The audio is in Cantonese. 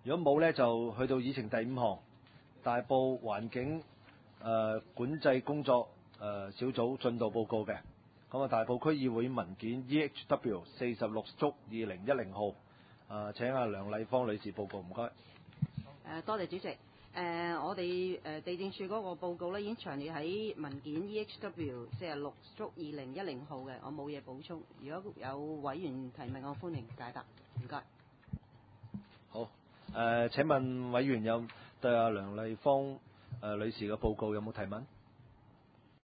如果冇咧，就去到議程第5項，大埔環境管制工作小組進度報告嘅。咁啊，大埔區議會文件 EHW 46/2010號，請阿梁麗芳女士報告，唔該。 多謝主席。我哋地政處嗰個報告咧已經詳列喺文件 EHW 46/2010號嘅，我冇嘢補充。如果有委員提問，我歡迎解答。唔該。 好。請問委員有對阿梁麗芳女士嘅報告有冇提問？